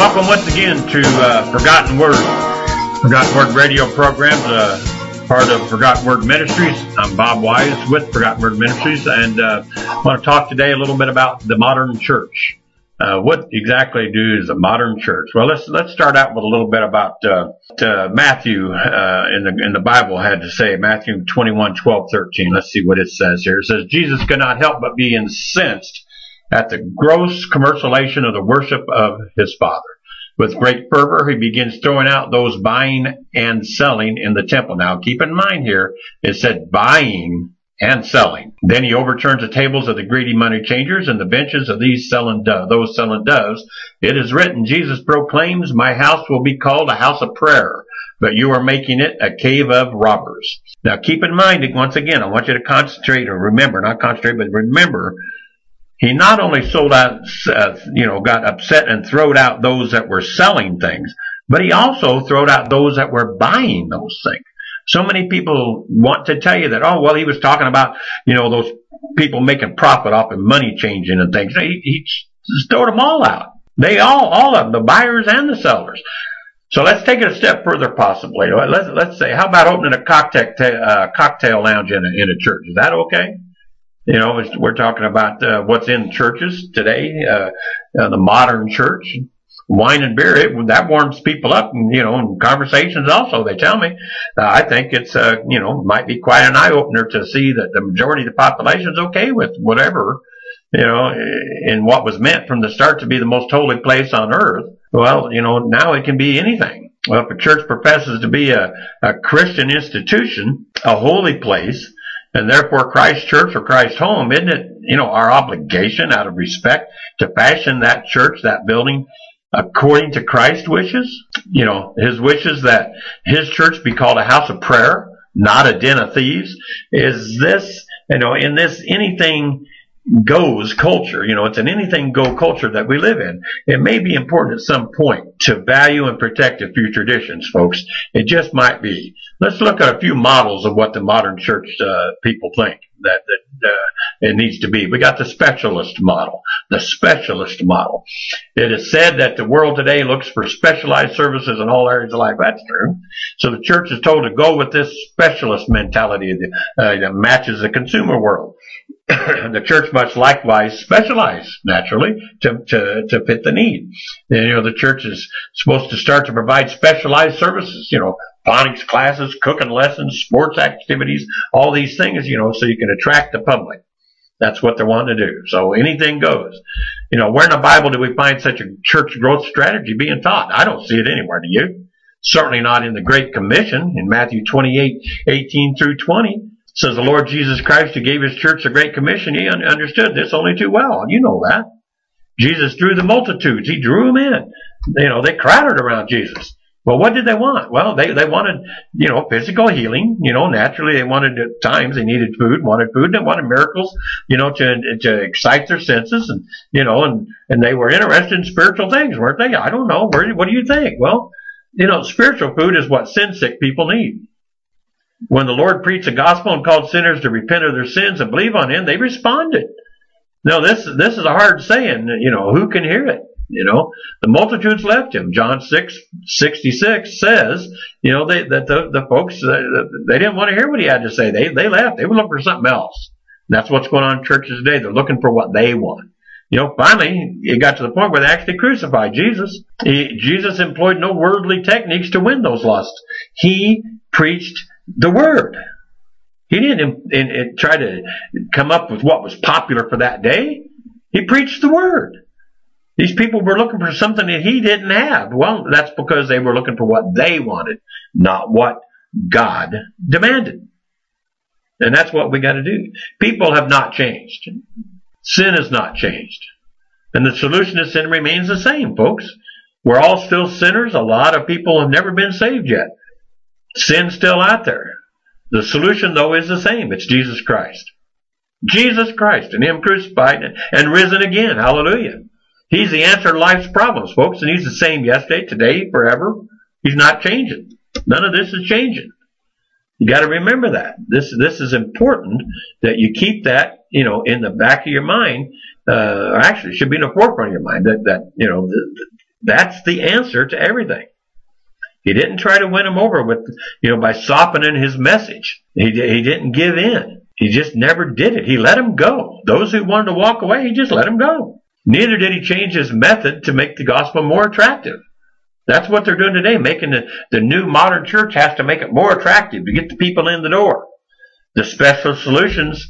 Welcome once again to Forgotten Word. Forgotten Word radio programs, part of Forgotten Word Ministries. I'm Bob Wise with Forgotten Word Ministries, and I want to talk today a little bit about the modern church. What exactly is a modern church? Well, let's start out with a little bit about Matthew in the Bible had to say, Matthew 21:12-13. Let's see what it says here. It says, Jesus could not help but be incensed at the gross commercialization of the worship of his Father. With great fervor, he begins throwing out those buying and selling in the temple. Now, keep in mind here, it said buying and selling. Then he overturns the tables of the greedy money changers and the benches of those selling doves. It is written, Jesus proclaims, my house will be called a house of prayer, but you are making it a cave of robbers. Now, keep in mind, once again, I want you to concentrate or remember, not concentrate, but remember, he not only sold out, got upset and throwed out those that were selling things, but he also throwed out those that were buying those things. So many people want to tell you that, oh, well, he was talking about, those people making profit off of money changing and things. He just throwed them all out. All of them, the buyers and the sellers. So let's take it a step further possibly. Let's say, how about opening a cocktail lounge in a church? Is that okay? We're talking about what's in churches today, the modern church. Wine and beer, that warms people up, and conversations also, they tell me. I think it's, might be quite an eye-opener to see that the majority of the population is okay with whatever, in what was meant from the start to be the most holy place on earth. Well, now it can be anything. Well, if a church professes to be a Christian institution, a holy place, and therefore Christ's church or Christ's home, isn't it, our obligation out of respect to fashion that church, that building, according to Christ's wishes? His wishes that his church be called a house of prayer, not a den of thieves. Is this, in this anything goes culture, it's an anything go culture that we live in. It may be important at some point to value and protect a few traditions, folks. It just might be. Let's look at a few models of what the modern church people think that it needs to be. We got the specialist model. The specialist model. It is said that the world today looks for specialized services in all areas of life. That's true. So the church is told to go with this specialist mentality that matches the consumer world. The church must likewise specialize, naturally, to fit the need. And, the church is supposed to start to provide specialized services, phonics classes, cooking lessons, sports activities, all these things, so you can attract the public. That's what they're wanting to do. So anything goes. Where in the Bible do we find such a church growth strategy being taught? I don't see it anywhere, do you? Certainly not in the Great Commission in Matthew 28:18-20. Says the Lord Jesus Christ, who gave his church the Great Commission, he understood this only too well. You know that. Jesus drew the multitudes. He drew them in. They crowded around Jesus. Well, what did they want? Well, they wanted, physical healing. Naturally they wanted, at times they needed food, and they wanted miracles, to excite their senses and they were interested in spiritual things, weren't they? I don't know. What do you think? Well, spiritual food is what sin sick people need. When the Lord preached the gospel and called sinners to repent of their sins and believe on him, they responded. Now, this is a hard saying. Who can hear it? The multitudes left him. John 6:66 says, the folks, they didn't want to hear what he had to say. They left. They were looking for something else. And that's what's going on in churches today. They're looking for what they want. Finally, it got to the point where they actually crucified Jesus. Jesus employed no worldly techniques to win those lost. He preached the word. He didn't try to come up with what was popular for that day. He preached the word. These people were looking for something that he didn't have. Well, that's because they were looking for what they wanted, not what God demanded. And that's what we got to do. People have not changed. Sin has not changed. And the solution to sin remains the same, folks. We're all still sinners. A lot of people have never been saved yet. Sin's still out there. The solution, though, is the same. It's Jesus Christ. Jesus Christ and him crucified and risen again. Hallelujah. He's the answer to life's problems, folks, and he's the same yesterday, today, forever. He's not changing. None of this is changing. You got to remember that. This is important that you keep that, in the back of your mind. Or actually, it should be in the forefront of your mind. That That's the answer to everything. He didn't try to win them over with, by softening his message. He didn't give in. He just never did it. He let them go. Those who wanted to walk away, he just let them go. Neither did he change his method to make the gospel more attractive. That's what they're doing today, making the new modern church has to make it more attractive to get the people in the door. The special solutions,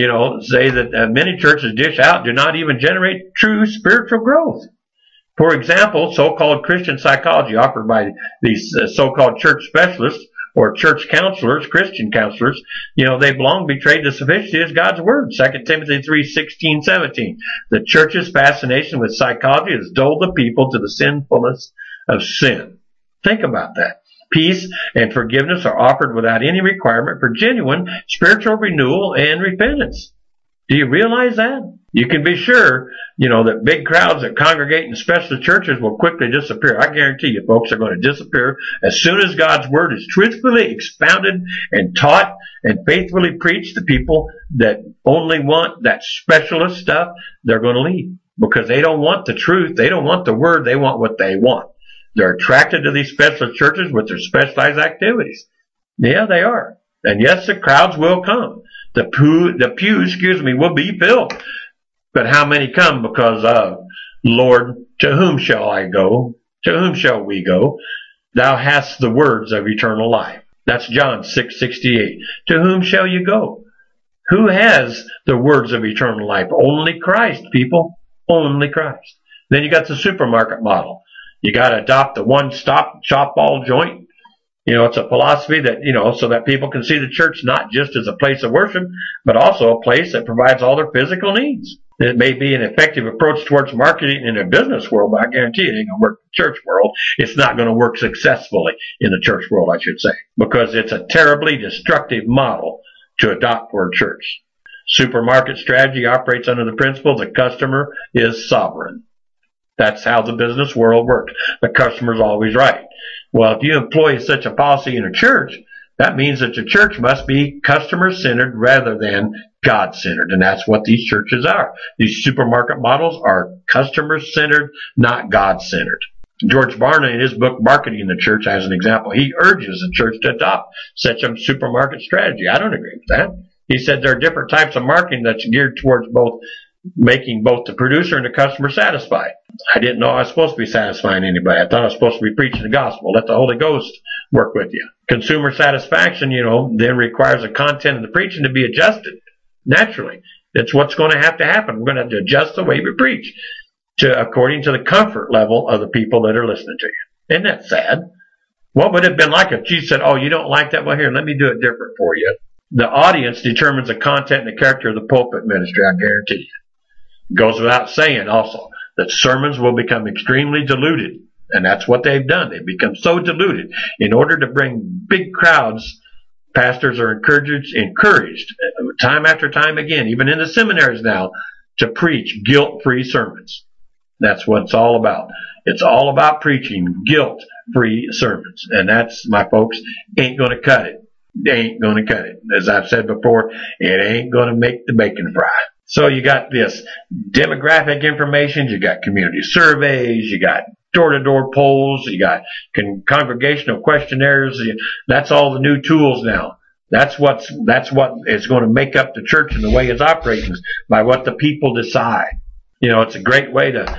say that many churches dish out do not even generate true spiritual growth. For example, so-called Christian psychology offered by these so-called church specialists or church counselors, Christian counselors, they've long betrayed the sufficiency of God's word. 2 Timothy 3:16-17. The church's fascination with psychology has dulled the people to the sinfulness of sin. Think about that. Peace and forgiveness are offered without any requirement for genuine spiritual renewal and repentance. Do you realize that? You can be sure, that big crowds that congregate in specialist churches will quickly disappear. I guarantee you folks are going to disappear as soon as God's word is truthfully expounded and taught and faithfully preached. The people that only want that specialist stuff, they're going to leave because they don't want the truth. They don't want the word. They want what they want. They're attracted to these specialist churches with their specialized activities. Yeah, they are. And yes, the crowds will come. The pews, will be filled. But how many come because of, Lord, to whom shall I go? To whom shall we go? Thou hast the words of eternal life. That's John 6:68. To whom shall you go? Who has the words of eternal life? Only Christ, people. Only Christ. Then you got the supermarket model. You got to adopt the one-stop shop all joint. It's a philosophy that, so that people can see the church not just as a place of worship, but also a place that provides all their physical needs. It may be an effective approach towards marketing in a business world, but I guarantee it ain't going to work in the church world. It's not going to work successfully in the church world, I should say, because it's a terribly destructive model to adopt for a church. Supermarket strategy operates under the principle the customer is sovereign. That's how the business world works. The customer's always right. Well, if you employ such a policy in a church, that means that the church must be customer-centered rather than God-centered. And that's what these churches are. These supermarket models are customer-centered, not God-centered. George Barna, in his book, Marketing the Church, as an example, he urges the church to adopt such a supermarket strategy. I don't agree with that. He said there are different types of marketing that's geared towards making both the producer and the customer satisfied. I didn't know I was supposed to be satisfying anybody. I thought I was supposed to be preaching the gospel. Let the Holy Ghost work with you. Consumer satisfaction, then requires the content of the preaching to be adjusted. Naturally. That's what's going to happen. We're going to have to adjust the way we preach according to the comfort level of the people that are listening to you. Isn't that sad? What would it have been like if Jesus said, oh, you don't like that? Well, here, let me do it different for you. The audience determines the content and the character of the pulpit ministry, I guarantee you. It goes without saying also that sermons will become extremely diluted, and that's what they've done. They've become so diluted. In order to bring big crowds, pastors are encouraged time after time again, even in the seminaries now, to preach guilt-free sermons. That's what it's all about. It's all about preaching guilt-free sermons, and that's, my folks, ain't going to cut it. Ain't going to cut it. As I've said before, it ain't going to make the bacon fry. So you got this demographic information, you got community surveys, you got door-to-door polls, you got congregational questionnaires. That's all the new tools now. That's what is going to make up the church and the way it's operating, by what the people decide. It's a great way to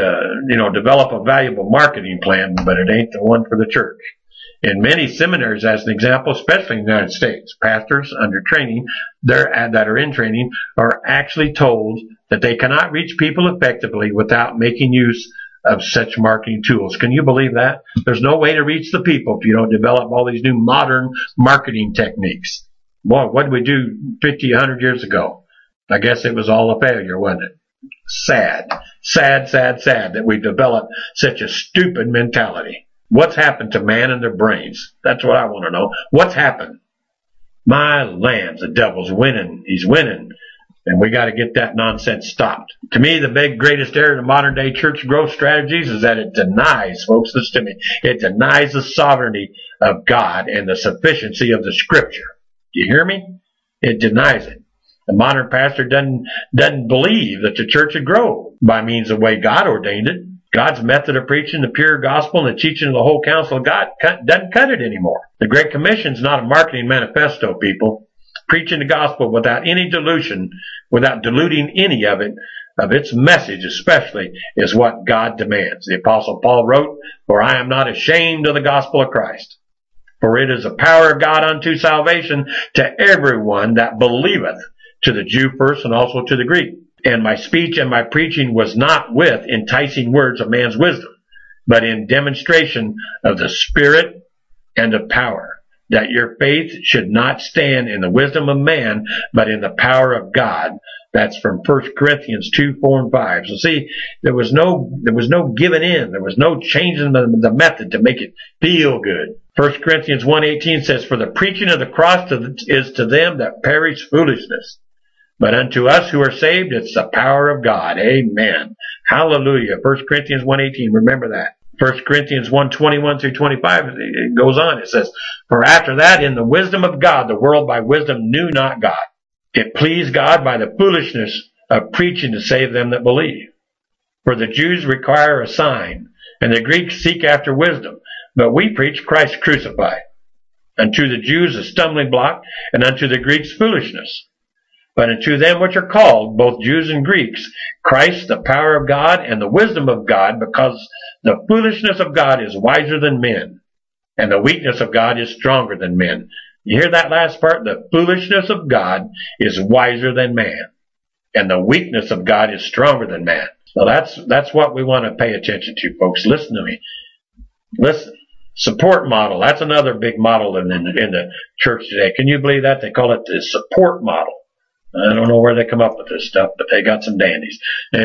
develop a valuable marketing plan, but it ain't the one for the church. In many seminaries, as an example, especially in the United States, pastors under training, that are in training, are actually told that they cannot reach people effectively without making use of such marketing tools. Can you believe that? There's no way to reach the people if you don't develop all these new modern marketing techniques. Boy, what did we do 50, 100 years ago? I guess it was all a failure, wasn't it? Sad that we've developed such a stupid mentality. What's happened to man and their brains? That's what I want to know. What's happened? My lands, the devil's winning. He's winning. And we got to get that nonsense stopped. To me, the greatest error in modern day church growth strategies is that it denies, folks, listen to me, it denies the sovereignty of God and the sufficiency of the scripture. Do you hear me? It denies it. The modern pastor doesn't believe that the church would grow by means of the way God ordained it. God's method of preaching the pure gospel and the teaching of the whole counsel of God doesn't cut it anymore. The Great Commission is not a marketing manifesto, people. Preaching the gospel without any dilution, without diluting any of its message especially, is what God demands. The Apostle Paul wrote, "For I am not ashamed of the gospel of Christ. For it is the power of God unto salvation to everyone that believeth, to the Jew first and also to the Greek. And my speech and my preaching was not with enticing words of man's wisdom, but in demonstration of the Spirit and of power, that your faith should not stand in the wisdom of man, but in the power of God." That's from 1 Corinthians 2, 4, and 5. So see, there was no giving in. There was no changing the method to make it feel good. 1 Corinthians 1:18 says, "For the preaching of the cross is to them that perish foolishness. But unto us who are saved, it's the power of God." Amen. Hallelujah. 1 Corinthians 1:18. Remember that. 1 Corinthians 1:21 through 25, it goes on. It says, "For after that, in the wisdom of God, the world by wisdom knew not God. It pleased God by the foolishness of preaching to save them that believe. For the Jews require a sign, and the Greeks seek after wisdom. But we preach Christ crucified. Unto the Jews a stumbling block, and unto the Greeks foolishness. But unto them which are called, both Jews and Greeks, Christ the power of God and the wisdom of God, because the foolishness of God is wiser than men, and the weakness of God is stronger than men." You hear that last part? The foolishness of God is wiser than man, and the weakness of God is stronger than man. So that's what we want to pay attention to, folks. Listen to me. Listen. Support model. That's another big model in the church today. Can you believe that? They call it the support model. I don't know where they come up with this stuff, but they got some dandies.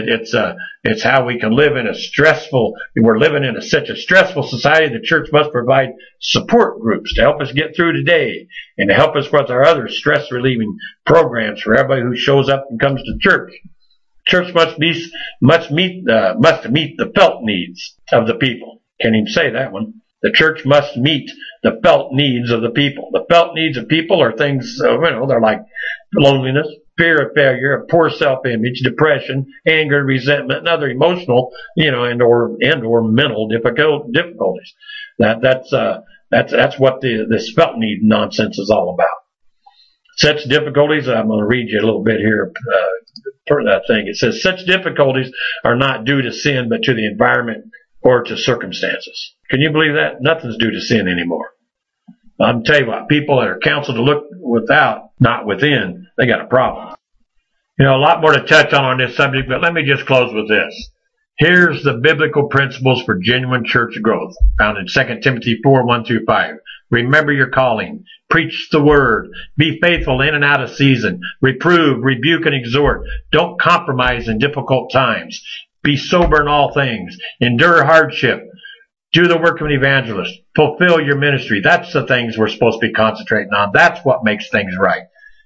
It's how we can live in we're living in such a stressful society. The church must provide support groups to help us get through today and to help us with our other stress relieving programs for everybody who shows up and comes to church. Church must meet the felt needs of the people. Can't even say that one. The church must meet the felt needs of the people. The felt needs of people are things, they're like loneliness, fear of failure, poor self-image, depression, anger, resentment, and other emotional, and or mental difficulties. That's what this felt need nonsense is all about. Such difficulties, I'm going to read you a little bit here, for that thing. It says, "Such difficulties are not due to sin, but to the environment or to circumstances." Can you believe that? Nothing's due to sin anymore. I'm tell you what, people that are counseled to look without, not within, they got a problem. A lot more to touch on this subject, but let me just close with this. Here's the biblical principles for genuine church growth, found in 2 Timothy 4, 1 through 5. Remember your calling. Preach the word. Be faithful in and out of season. Reprove, rebuke, and exhort. Don't compromise in difficult times. Be sober in all things. Endure hardship. Do the work of an evangelist. Fulfill your ministry. That's the things we're supposed to be concentrating on. That's what makes things right.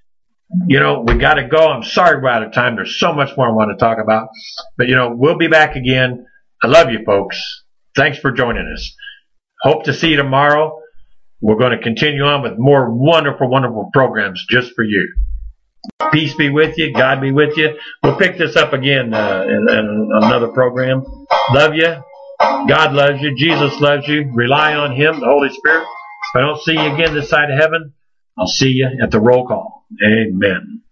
We got to go. I'm sorry we're out of time. There's so much more I want to talk about. But, we'll be back again. I love you, folks. Thanks for joining us. Hope to see you tomorrow. We're going to continue on with more wonderful, wonderful programs just for you. Peace be with you. God be with you. We'll pick this up again in another program. Love you. God loves you. Jesus loves you. Rely on Him, the Holy Spirit. If I don't see you again this side of heaven, I'll see you at the roll call. Amen.